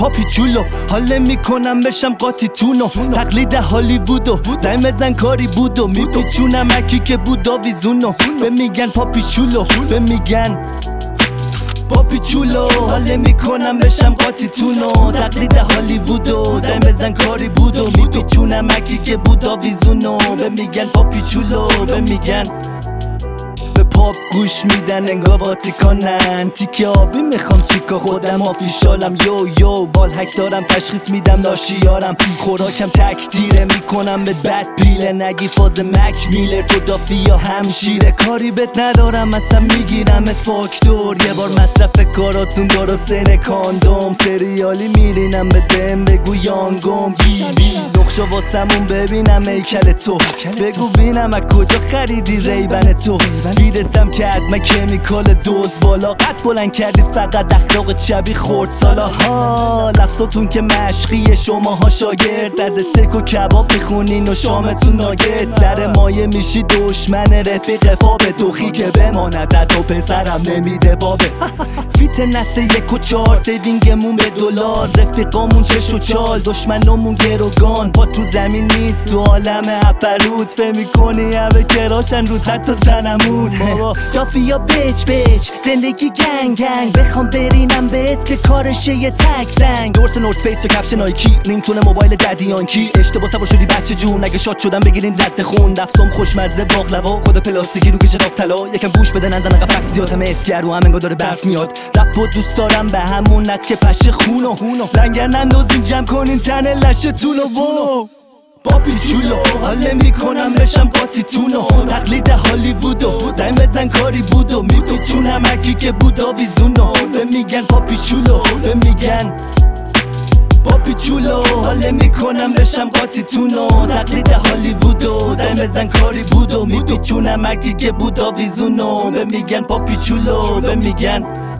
پاپی چولو حال میکنم بشم قاطی تونو تقلید هالیوودو زنگ بزن کاری بودو میپیچونم اکی که بود آویزونو به میگن پاپی چولو به میگن پاپی چولو حال میکنم بشم قاطی تونو تقلید هالیوودو زنگ بزن کاری بودو میپیچونم اکی که بود آویزونو به میگن پاپی چولو به میگن به پاپ گوش میدن انگار واتیکانن تیکه آبی میخوام چیکا خودم آفیشالم یو والهک دارم تشخیص میدم ناشیارم خوراکم تک تیره میکنم به بد پیله نگی فاز مک میلر تو دافی یا همشیره کاری بهت ندارم اصلا میگیرمت فاکتور یه بار مصرف کاراتون درستین کاندوم سریالی میرینم به دم بگو یانگم بیبی نقشا واسمون ببینم هیکل تو بگو بینم از کجا خریدی ریبن تو گیرتم کرد من کمیکال دوز بالا قد بلند کردی فقط اخلاق شبی خورد سالا ها لفظاتون که مشقیه شماها شاگرد از استیک و کباب میخونین و شامتون ناگت سر مایه میشی دشمن رفیق فابه دوخی که بماند و پسرم نمیده بابه فیت نسه 1 و 4 سیوینگمون به دلار رفیقامون چش و چال دشمنمون گروگان پا تو زمین نیست تو عالم اپرود فهم میکنی همه کراشن رو حتی زنمود دافی یا بیچ زندگی گنگ بخوام برینم بهت که کارشه یه تک زنگ دورس نورد فیس و کفش نایکی نینتونه موبایل ددیانکی اشتباه سوار شدی بچه جون اگه شاد شدم بگیرین رد خون دفتم خوشمزه باقلوا خود پلاستیکی رو که جراب طلا یکم گوش بده نزن قفق زیاد همه اسکر رو همه داره برف میاد رپ و دوست دارم به همون نت که پشه خونو لنگر نندازین جمع کنین تن لشتونو پاپی چولو حال میکنم بشم قاطی تونو تقلید هالیوودو زنگ بزن کاری بودو میپیچونم اکی که بود آویزونو به میگن پاپی چولو به میگن پاپی چولو حال میکنم بشم قاطی تونو تقلید هالیوودو زنگ بزن کاری بودو میپیچونم اکی که بود آویزونو به میگن پاپی چولو به میگن